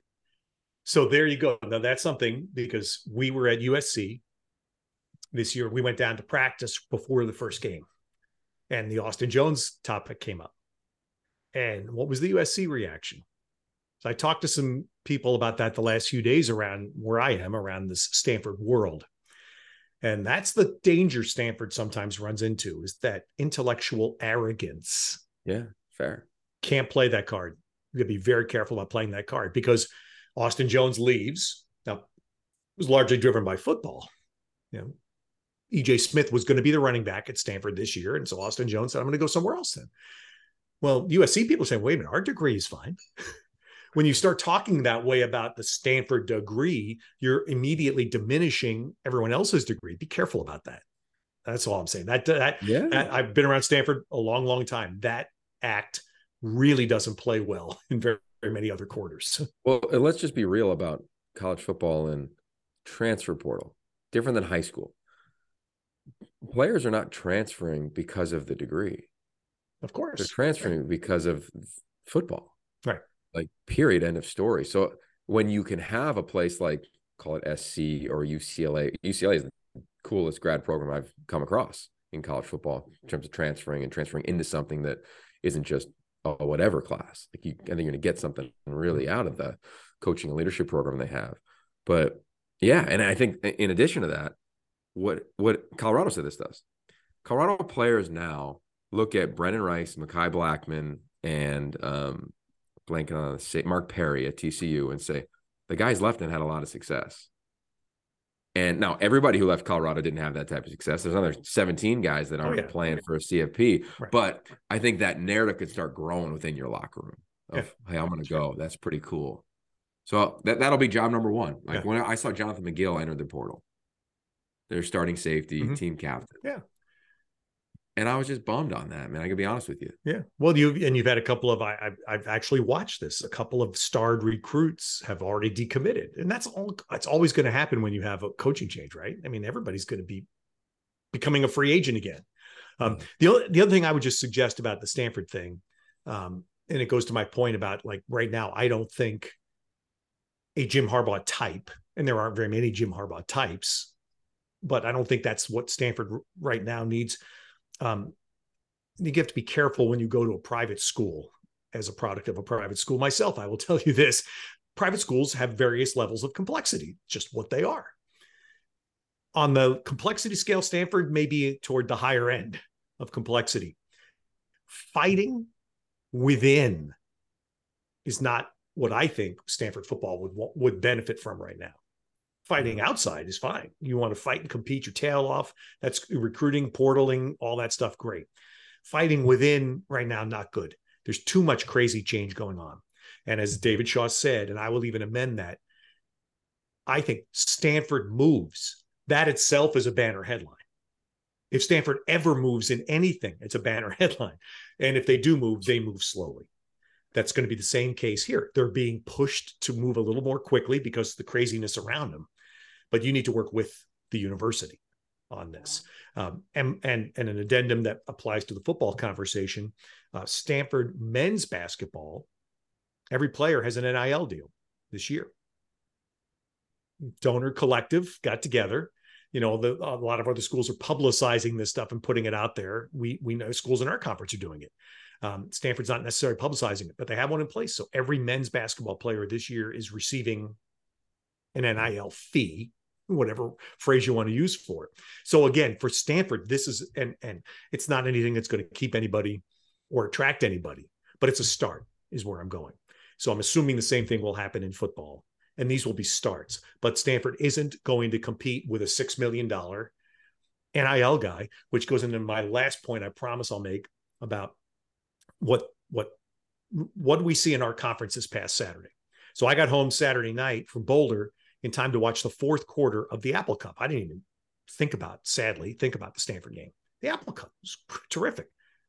So there you go. Now that's something, because we were at U S C this year. We went down to practice before the first game, and the Austin Jones topic came up. And what was the U S C reaction? So I talked to some people about that the last few days around where I am, around this Stanford world. And that's the danger Stanford sometimes runs into, is that intellectual arrogance. Yeah, fair. Can't play that card. You got to be very careful about playing that card, because Austin Jones leaves. Now, it was largely driven by football. You know, E J Smith was going to be the running back at Stanford this year. And so Austin Jones said, I'm going to go somewhere else then. Well, U S C people say, wait a minute, our degree is fine. When you start talking that way about the Stanford degree, you're immediately diminishing everyone else's degree. Be careful about that. That's all I'm saying. That, that, yeah. that I've been around Stanford a long, long time. That act really doesn't play well in very, very many other quarters. Well, and let's just be real about college football and transfer portal. Different than high school. Players are not transferring because of the degree. Of course. They're transferring right. because of football. Right. Like, period, end of story. So when you can have a place like, call it S C or U C L A, U C L A is the coolest grad program I've come across in college football in terms of transferring and transferring into something that isn't just a whatever class. Like, you, I think you're going to get something really out of the coaching and leadership program they have. But yeah, and I think in addition to that, what what Colorado said this does. Colorado players now look at Brendan Rice, Mekhi Blackman, and um, blanking on Mark Perry at T C U and say, the guys left and had a lot of success. And now everybody who left Colorado didn't have that type of success. There's another seventeen guys that aren't oh, yeah. playing for a C F P. Right. But I think that narrative could start growing within your locker room of, yeah. hey, I'm going to go. Right. That's pretty cool. So that, that'll be job number one. Like yeah. when I saw Jonathan McGill enter the portal, their starting safety, mm-hmm. team captain. Yeah. And I was just bummed on that, man. I can be honest with you. Yeah. Well, you and you've had a couple of I, I've I've actually watched this. A couple of starred recruits have already decommitted, and that's all. It's always going to happen when you have a coaching change, right? I mean, everybody's going to be becoming a free agent again. Um, the other the other thing I would just suggest about the Stanford thing, um, and it goes to my point about like right now, I don't think a Jim Harbaugh type, and there aren't very many Jim Harbaugh types, but I don't think that's what Stanford right now needs. Um, you have to be careful when you go to a private school as a product of a private school. Myself, I will tell you this, private schools have various levels of complexity, just what they are. On the complexity scale, Stanford may be toward the higher end of complexity. Fighting within is not what I think Stanford football would, would benefit from right now. Fighting outside is fine. You want to fight and compete your tail off. That's recruiting, portaling, all that stuff. Great. Fighting within right now, not good. There's too much crazy change going on. And as David Shaw said, and I will even amend that, I think Stanford moves. That itself is a banner headline. If Stanford ever moves in anything, it's a banner headline. And if they do move, they move slowly. That's going to be the same case here. They're being pushed to move a little more quickly because of the craziness around them. But you need to work with the university on this. Um, and, and, and an addendum that applies to the football conversation, uh, Stanford men's basketball, every player has an N I L deal this year. Donor Collective got together. You know, the, a lot of other schools are publicizing this stuff and putting it out there. We, we know schools in our conference are doing it. Um, Stanford's not necessarily publicizing it, but they have one in place. So every men's basketball player this year is receiving an N I L fee, whatever phrase you want to use for it. So again, for Stanford, this is, and, and it's not anything that's going to keep anybody or attract anybody, but it's a start is where I'm going. So I'm assuming the same thing will happen in football, and these will be starts, but Stanford isn't going to compete with a six million dollars N I L guy, which goes into my last point I promise I'll make about what, what, what do we see in our conference this past Saturday? So I got home Saturday night from Boulder in time to watch the fourth quarter of the Apple Cup. I didn't even think about, sadly, think about the Stanford game. The Apple Cup was terrific.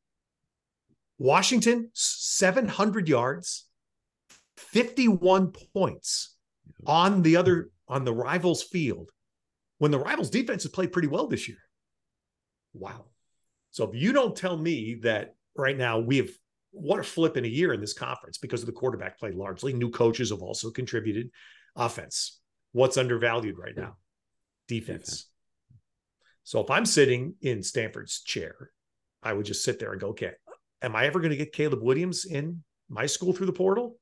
Washington, seven hundred yards, fifty-one points on the other, on the rivals' field, when the rivals' defense has played pretty well this year. Wow. So if you don't tell me that right now we have, what a flip in a year in this conference because of the quarterback play largely. New coaches have also contributed. Offense. What's undervalued right now? Defense. Defense. So if I'm sitting in Stanford's chair, I would just sit there and go, okay, am I ever going to get Caleb Williams in my school through the portal?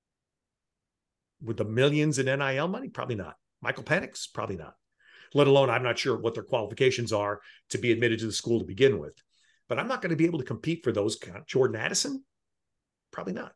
With the millions in N I L money? Probably not. Michael Penix? Probably not. Let alone, I'm not sure what their qualifications are to be admitted to the school to begin with. But I'm not going to be able to compete for those. Jordan Addison? Probably not.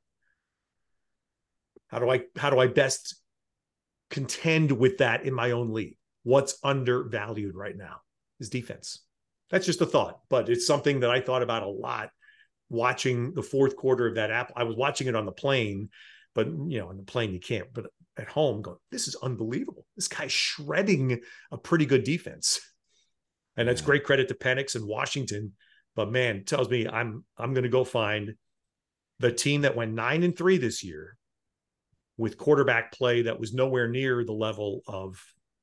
How do I, how do I best contend with that in my own league? What's undervalued right now is defense. That's just a thought, but it's something that I thought about a lot watching the fourth quarter of that app. I was watching it on the plane, but you know, on the plane you can't, but at home going, this is unbelievable. This guy's shredding a pretty good defense. And that's yeah. great credit to Penix and Washington. But man, it tells me I'm I'm going to go find the team that went nine and three this year with quarterback play that was nowhere near the level of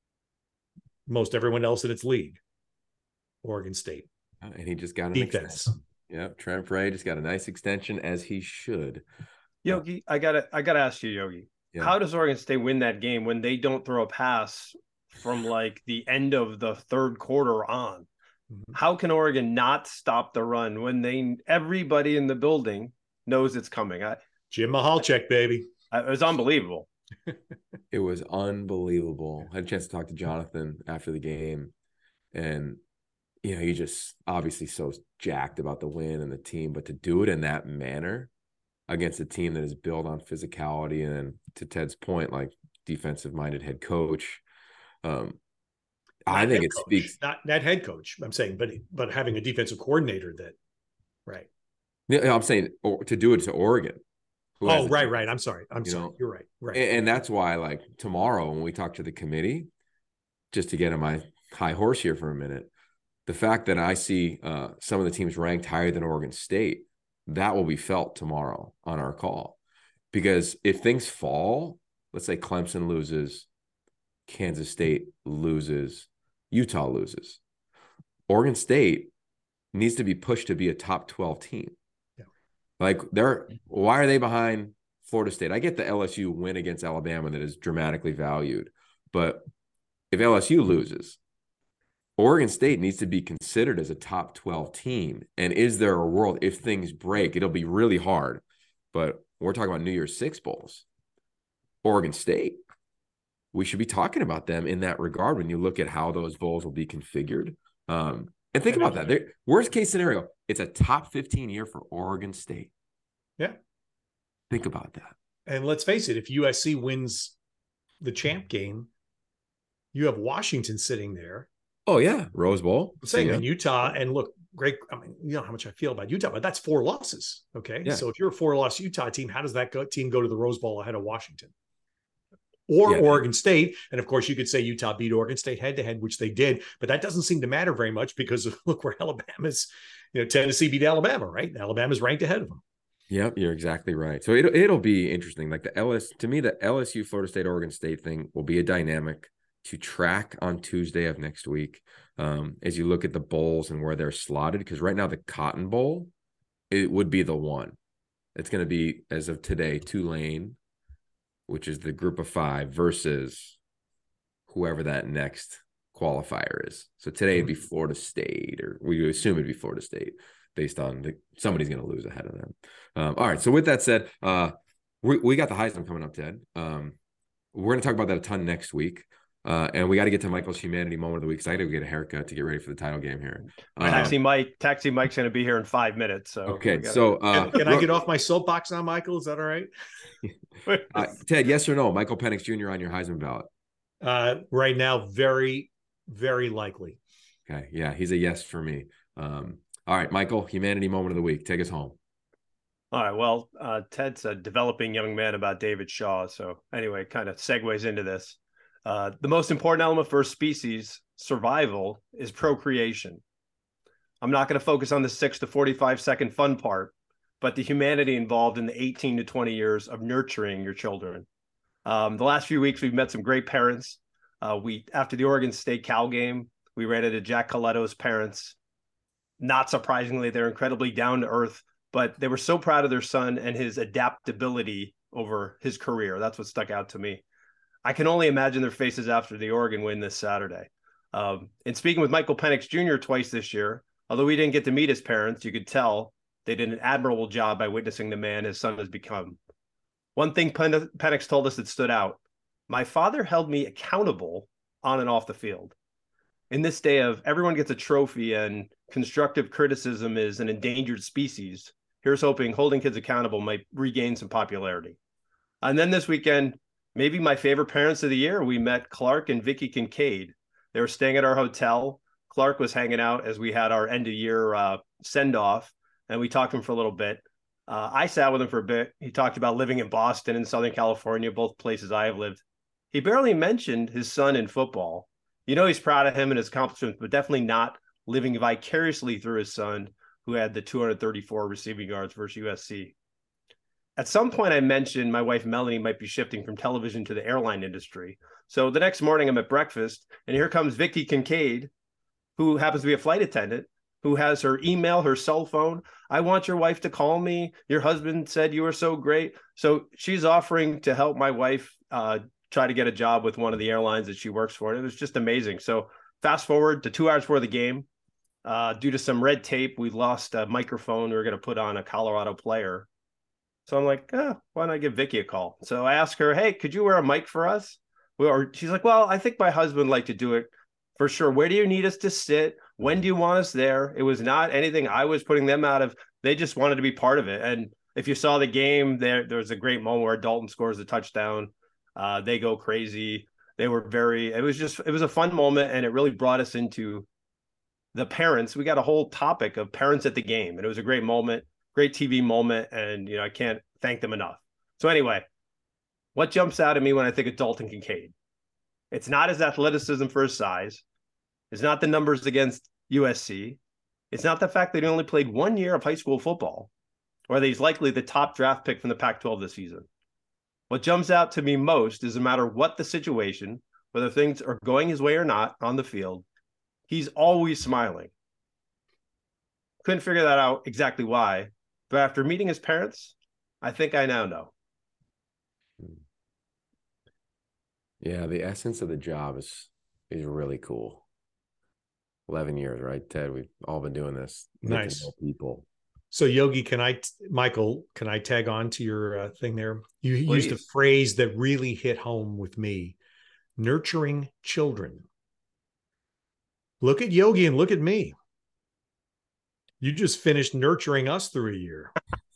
most everyone else in its league. Oregon State. And he just got an defense. Extension. Yep, Trent Bray just got a nice extension, as he should. Yogi, I gotta I gotta ask you, Yogi. Yeah. How does Oregon State win that game when they don't throw a pass from like the end of the third quarter on? How can Oregon not stop the run when they everybody in the building knows it's coming? I, Jim Mahalchek, baby. I, it was unbelievable. It was unbelievable. I had a chance to talk to Jonathan after the game, and you know, he just obviously so jacked about the win and the team, but to do it in that manner against a team that is built on physicality and, to Ted's point, like defensive-minded head coach, um, I not think head it coach, speaks. not not head coach. I'm saying, but but having a defensive coordinator that, right? Yeah, I'm saying or, to do it to Oregon, who has Oh, a right, chance, right. I'm sorry. I'm you sorry. know, You're right. Right. and, and that's why, like tomorrow when we talk to the committee, just to get on my high horse here for a minute, the fact that I see uh, some of the teams ranked higher than Oregon State, that will be felt tomorrow on our call. Because if things fall, let's say Clemson loses, Kansas State loses, Utah loses, Oregon State needs to be pushed to be a top twelve team. Yeah. Like they're why are they behind Florida State? I get the L S U win against Alabama that is dramatically valued, but if L S U loses, Oregon State needs to be considered as a top twelve team. And is there a world if things break? It'll be really hard, but we're talking about New Year's Six bowls. Oregon State, we should be talking about them in that regard when you look at how those bowls will be configured. Um, and think about that. They're, worst case scenario, it's a top fifteen year for Oregon State. Yeah. Think about that. And let's face it, if U S C wins the champ game, you have Washington sitting there. Oh, yeah. Rose Bowl. I'm saying, and Utah, and look, great. I mean, you know how much I feel about Utah, but that's four losses. Okay. Yeah. So if you're a four loss Utah team, how does that go, team go to the Rose Bowl ahead of Washington? Or yeah. Oregon State. And of course, you could say Utah beat Oregon State head to head, which they did, but that doesn't seem to matter very much because look where Alabama's, you know, Tennessee beat Alabama, right? Alabama's ranked ahead of them. Yep, you're exactly right. So it'll, it'll be interesting. Like the L S, to me, the L S U, Florida State, Oregon State thing will be a dynamic to track on Tuesday of next week um, as you look at the bowls and where they're slotted. Because right now, the Cotton Bowl, it would be the one. It's going to be, as of today, Tulane, which is the group of five, versus whoever that next qualifier is. So today it'd be Florida State, or we assume it'd be Florida State based on the, somebody's going to lose ahead of them. Um, all right. So with that said, uh, we, we got the Heisman coming up, Ted. Um, we're going to talk about that a ton next week. Uh, and we got to get to Michael's humanity moment of the week because I got to get a haircut to get ready for the title game here. Uh, Taxi Mike, Taxi Mike's going to be here in five minutes. So okay, gotta... so uh, can, can I get off my soapbox now, Michael? Is that all right? uh, Ted, yes or no? Michael Penix Junior on your Heisman ballot? Uh, right now, very, very likely. Okay, yeah, he's a yes for me. Um, all right, Michael, humanity moment of the week. Take us home. All right. Well, uh, Ted's a developing young man about David Shaw. So anyway, kind of segues into this. Uh, the most important element for a species survival is procreation. I'm not going to focus on the six to forty-five second fun part, but the humanity involved in the eighteen to twenty years of nurturing your children. Um, the last few weeks, we've met some great parents. Uh, we, after the Oregon State Cal game, we ran into Jack Coletto's parents. Not surprisingly, they're incredibly down to earth, but they were so proud of their son and his adaptability over his career. That's what stuck out to me. I can only imagine their faces after the Oregon win this Saturday. Um, and speaking with Michael Penix Junior twice this year, although we didn't get to meet his parents, you could tell they did an admirable job by witnessing the man his son has become. One thing Pen- Penix told us that stood out: my father held me accountable on and off the field. In this day of everyone gets a trophy and constructive criticism is an endangered species, here's hoping holding kids accountable might regain some popularity. And then this weekend, maybe my favorite parents of the year, we met Clark and Vicky Kincaid. They were staying at our hotel. Clark was hanging out as we had our end of year uh, send off, and we talked to him for a little bit. Uh, I sat with him for a bit. He talked about living in Boston and Southern California, both places I have lived. He barely mentioned his son in football. You know, he's proud of him and his accomplishments, but definitely not living vicariously through his son, who had the two hundred thirty-four receiving yards versus U S C. At some point, I mentioned my wife, Melanie, might be shifting from television to the airline industry. So the next morning, I'm at breakfast, and here comes Vicky Kincaid, who happens to be a flight attendant, who has her email, her cell phone. I want your wife to call me. Your husband said you were so great. So she's offering to help my wife uh, try to get a job with one of the airlines that she works for. And it was just amazing. So fast forward to two hours before the game. Uh, due to some red tape, we lost a microphone. We were going to put on a Colorado player. So I'm like, oh, why don't I give Vicky a call? So I asked her, hey, could you wear a mic for us? Or she's like, well, I think my husband would like to do it for sure. Where do you need us to sit? When do you want us there? It was not anything I was putting them out of. They just wanted to be part of it. And if you saw the game, there, there was a great moment where Dalton scores a touchdown. Uh, they go crazy. They were very, it was just, it was a fun moment, and it really brought us into the parents. We got a whole topic of parents at the game, and it was a great moment, great T V moment. And, you know, I can't thank them enough. So anyway, what jumps out at me when I think of Dalton Kincaid? It's not his athleticism for his size. It's not the numbers against U S C. It's not the fact that he only played one year of high school football, or that he's likely the top draft pick from the Pac twelve this season. What jumps out to me most is no matter what the situation, whether things are going his way or not on the field, he's always smiling. Couldn't figure that out exactly why, but after meeting his parents, I think I now know. Yeah, the essence of the job is is really cool. eleven years, right, Ted? We've all been doing this. Nice. People. So Yogi, can I, Michael, can I tag on to your uh, thing there? You Please. used a phrase that really hit home with me: nurturing children. Look at Yogi and look at me. You just finished nurturing us through a year.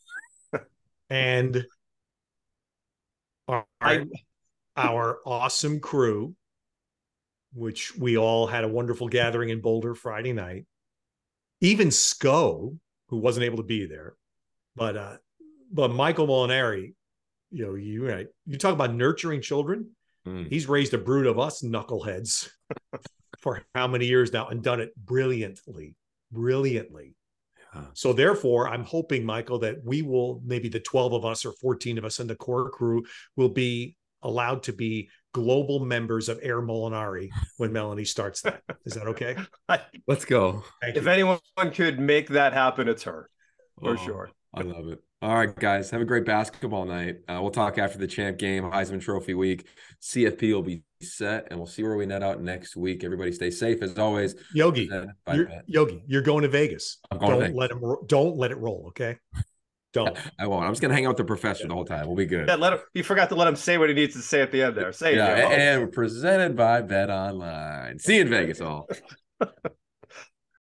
And our, I, our awesome crew, which we all had a wonderful gathering in Boulder Friday night. Even Sco, who wasn't able to be there, but uh, but Michael Molinari, you know, you right, you talk about nurturing children. Mm. He's raised a brood of us knuckleheads for how many years now, and done it brilliantly, brilliantly. Yeah. So therefore, I'm hoping, Michael, that we will, maybe the twelve of us or fourteen of us in the core crew will be allowed to be global members of Air Molinari when Melanie starts that. Is that okay? Let's go. Thank if you. anyone could make that happen, it's her, for Oh, sure. I love it. All right, guys, have a great basketball night. Uh, we'll talk after the champ game, Heisman Trophy week. C F P will be set, and we'll see where we net out next week. Everybody stay safe as always. Yogi, Uh, you're, Yogi, you're going to Vegas. I'm going don't to Vegas. let him. Don't let it roll. Okay. Don't. I won't. I'm just gonna hang out with the professor the whole time. We'll be good. Yeah, let him, you forgot to let him say what he needs to say at the end there. Say yeah, it. and we're presented by Bet Online. See you in Vegas, all.